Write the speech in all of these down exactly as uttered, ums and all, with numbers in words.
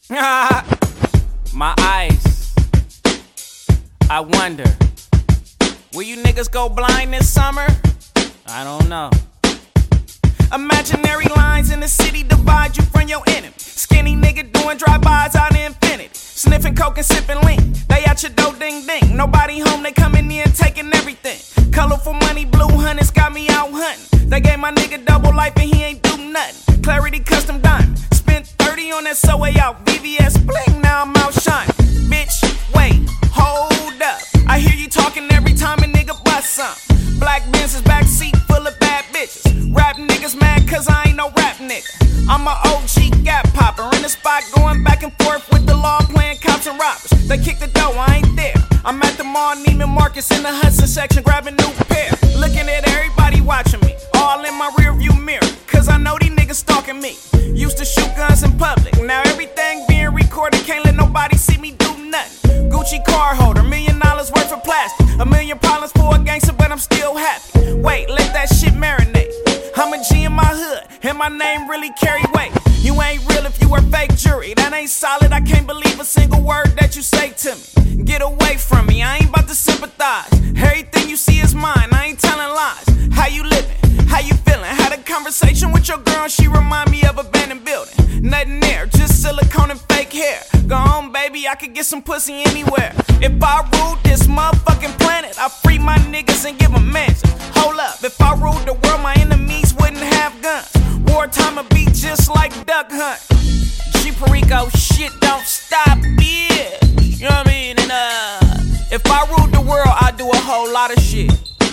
My eyes, I wonder, will you niggas go blind this summer? I don't know. Imaginary lines in the city divide you from your enemy. Skinny nigga doing drive-bys out in infinity. Sniffing coke and sipping lean. They out your door, ding ding. Nobody home, they coming in taking everything. Colorful money, blue hunters got me out hunting. They gave my nigga double life and he ain't do nothing. Clarity custom diamond. Spent thirty on that subway out V V S bling. Now I'm out shining. Bitch, wait, hold up. I hear you talking every time a nigga bust something. Black Benz's backseat full of bad bitches. Rap niggas mad cause I ain't no rap nigga. I'm a O G gap popper in the spot going back and forth with the law playing cops and robbers. They kick the door, I ain't there. I'm at the mall, Neiman Marcus in the Hudson section grabbing new pair. Looking at everybody watching me, all in my rear view mirror. Cause I know these niggas stalking me. Used to shoot guns in public, now everything being recorded. Can't let nobody see me do nothing. Gucci car holder, million dollars worth of plastic. A million problems for a gangster, but I'm still happy. Wait, let that shit marinate. I'm a G in my hood, and my name really carry weight. You ain't real if you were fake jury. That ain't solid, I can't believe a single word that you say to me. Get away from me, I ain't about to sympathize. Everything you see is mine, I ain't telling lies. How you living? How you feeling? Had a conversation with your girl, she remind me of abandoned building. Nothing there, just silicone and fake hair. Go on, baby, I could get some pussy anywhere. If I ruled this motherfucking planet, I free my niggas and give them mansions. Hold up, if I ruled the world, my enemies wouldn't have guns. Wartime would be just like duck hunt. G Perico, shit don't stop, yeah. You know what I mean? And uh, if I ruled the world, I'd do a whole lot of shit.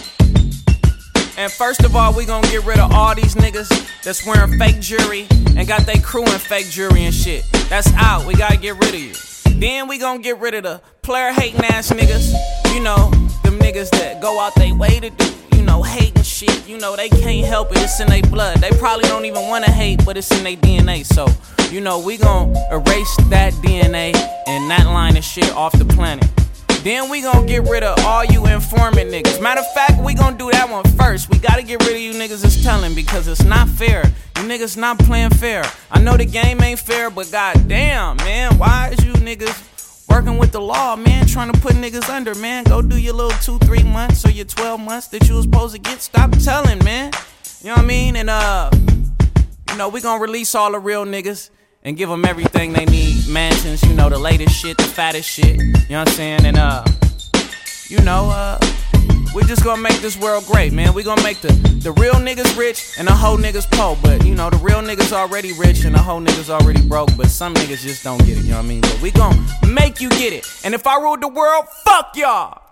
And first of all, we gon' get rid of all these niggas that's wearing fake jewelry and got they crew in fake jewelry and shit. That's out, we gotta get rid of you. Then we gon' get rid of the player hating ass niggas. You know, them niggas that go out they way to do, you know, hating shit. You know, they can't help it, it's in their blood. They probably don't even wanna hate, but it's in their D N A. So, you know, we gon' erase that D N A and that line of shit off the planet. Then we gon' get rid of all you informant niggas. Matter of fact, we gon' do that one first. We gotta get rid of you niggas that's telling, because it's not fair. You niggas not playing fair. I know the game ain't fair, but goddamn, man, why is you niggas working with the law, man? Trying to put niggas under, man. Go do your little two, three months or your twelve months that you was supposed to get. Stop telling, man. You know what I mean? And uh, you know, we gon' release all the real niggas and give them everything they need. Mansions, you know, the latest shit, the fattest shit. You know what I'm saying? And, uh, you know, uh, we just gonna make this world great, man. We gonna make the, the real niggas rich and the whole niggas poor. But, you know, the real niggas already rich and the whole niggas already broke. But some niggas just don't get it, you know what I mean? But we gonna make you get it. And if I ruled the world, fuck y'all.